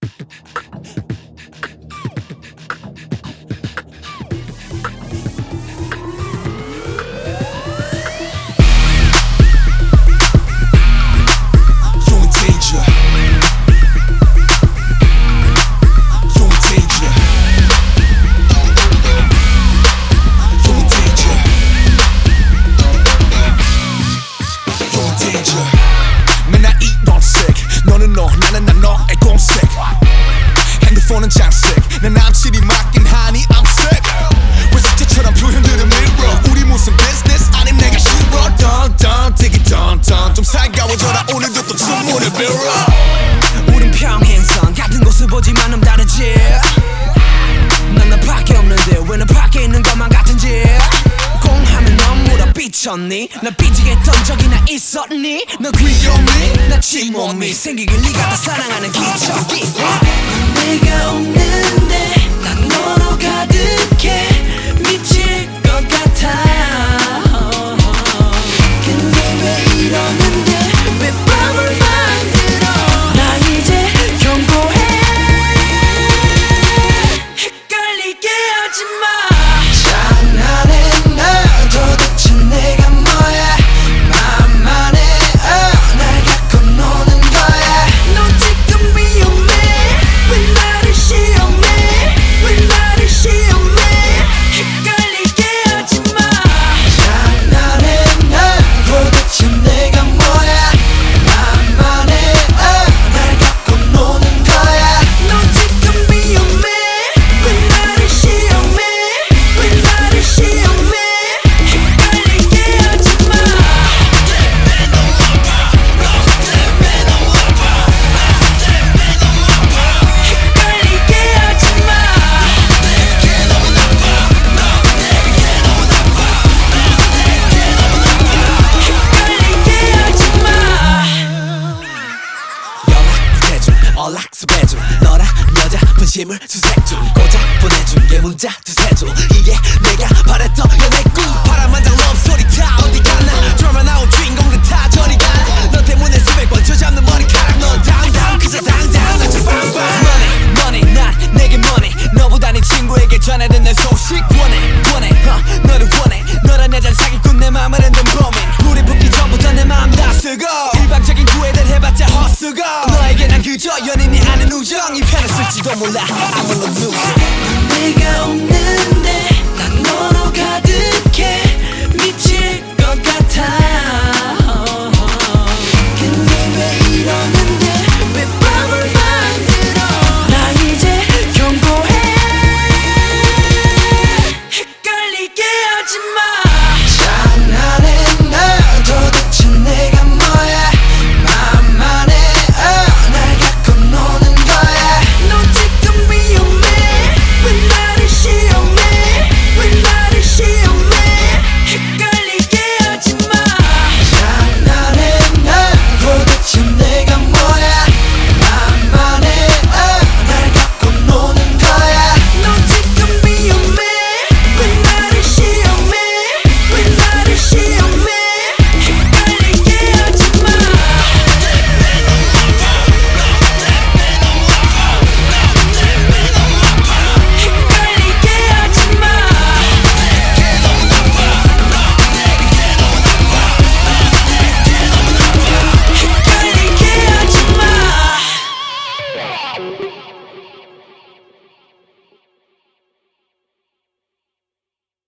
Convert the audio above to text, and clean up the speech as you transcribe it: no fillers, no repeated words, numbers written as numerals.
맨날 이런 색 너는 너 나는 난 너의 공색 핸드폰은 장색 내 남친이 맡긴 하니 I'm sick 왜 숙제처럼 표현들은 밀어 우리 무슨 비즈니스 아님 내가 싫어 던던 되게 던던 좀 살가워져라 오늘도 또 주문을 빌어 우린 평행선 같은 곳을 보지만 좀 다르지 난 나밖에 없는데 왜 너 밖에 있는 것만 같은지 공하면 넌 물어 삐쳤니 날 삐지게 했던 적이나 있었니 너 귀여니 나 침몸이 생기길 네가 다 사랑하는 기적이 내가 없는데 난 너로 가득해 미칠 것 같아 근데 왜 이러는데 왜 밤을 만들어 나 이제 경고해 헷갈리게 하지마 장난해 나 도대체 내가 뭐야 맘만 해 날 갖고 노는 거야 너 지금 위험해 왜 나를 시험해 왜 나를 시험해 헷갈리게 하지마 장난해 나 도대체 내가 뭐야 맘만 해 날 갖고 노는 거야 너 지금 위험해 왜 나를 시험해 왜 나를 시험해 헷갈리게 하지마 헷갈리게 하지마 헷갈리게 하지마 연락 스케줄 연락서 배줄 너랑 여자 분심을 수색 중 고작 보내준 게 문자 두세 줄 이게 내가 바랬던 연애꿈 파란만장 럽소리 다 어디 갔나 드라마 나온 주인공들 다 저리 가나 너 때문에 수백 번 쥐어잡는 머리카락 넌 당당 그저 당당 나 좀 빵빵 money money 난 내게 money 너보다 네 친구에게 전해든 내 소식 원해 너를 원해 너란 여자를 사기꾼 내 맘을 흔든 범인 우리 붙기 전부터 내 맘 다 쓰고 일방적인 구애를 해봤자 헛수고 너에게 난 그저 연인이 아닌 우정 이 편을 쓸지도 몰라 I'm a loser 내가 없는데 난 너로 가득해 미칠 것 같아